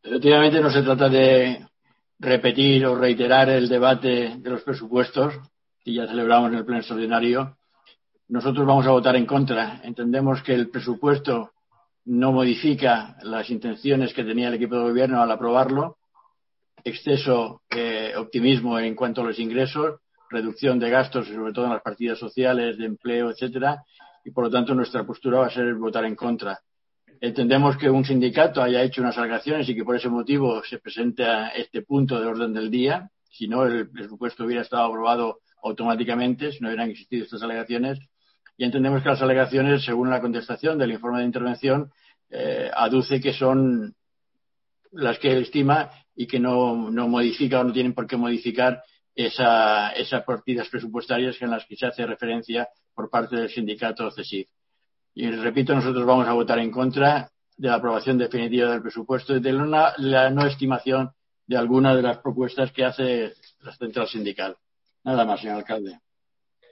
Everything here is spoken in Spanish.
Efectivamente, no se trata de repetir o reiterar el debate de los presupuestos que ya celebramos en el pleno extraordinario. Nosotros vamos a votar en contra. Entendemos que el presupuesto no modifica las intenciones que tenía el equipo de gobierno al aprobarlo. Exceso optimismo en cuanto a los ingresos, reducción de gastos, sobre todo en las partidas sociales, de empleo, etcétera, y por lo tanto nuestra postura va a ser votar en contra. Entendemos que un sindicato haya hecho unas alegaciones y que por ese motivo se presenta este punto de orden del día. Si no, el presupuesto hubiera estado aprobado automáticamente, si no hubieran existido estas alegaciones. Y entendemos que las alegaciones, según la contestación del informe de intervención, aduce que son las que él estima y que no modifica o no tienen por qué modificar esas partidas presupuestarias en las que se hace referencia por parte del sindicato CESIF. Y repito, nosotros vamos a votar en contra de la aprobación definitiva del presupuesto y de la no estimación de alguna de las propuestas que hace la central sindical. Nada más, señor alcalde.